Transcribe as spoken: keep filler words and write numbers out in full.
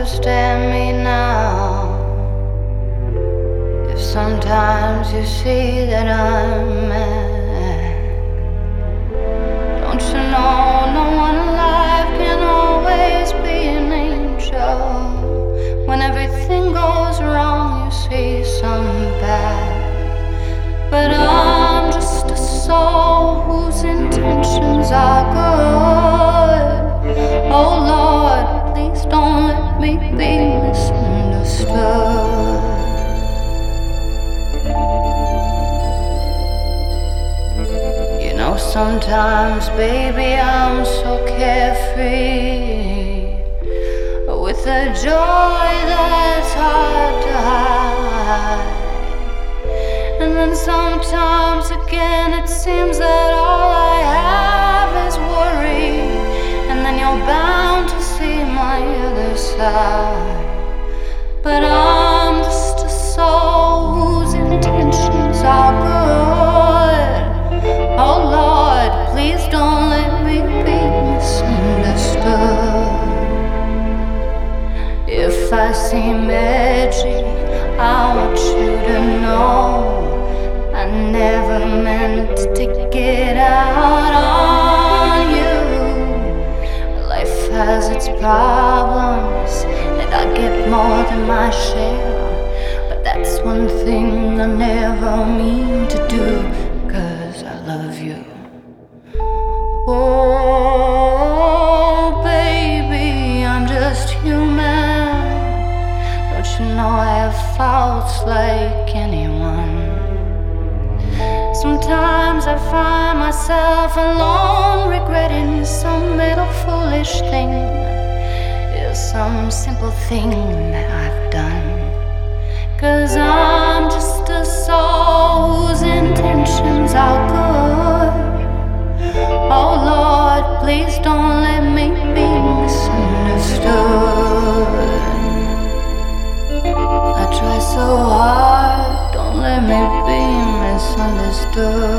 understand me now? If sometimes you see that I'm mad, don't you know no one alive can always be an angel? When everything goes wrong, you see some bad. But I'm just a soul whose intentions are good. Oh Lord, please don't let me be misunderstood. You know, sometimes, baby, I'm so carefree, with a joy that's hard to hide. And then sometimes again it seems that all I have is worry. And then you're bound to see my other side. But I'm just a soul whose intentions are good. Oh Lord, please don't let me be misunderstood. If I seem edgy, I want you to know I never meant to get out on you. Life has its problems, and I get more than my share. But that's one thing I never mean to do, 'cause I love you. Oh, baby, I'm just human. Don't you know I have faults like anyone? Sometimes I find myself alone, regretting some little foolish thing, or some simple thing that I've done. 'Cause I'm just a soul whose intentions are good. Oh Lord, please don't let me be misunderstood. I try so hard, don't let me be misunderstood.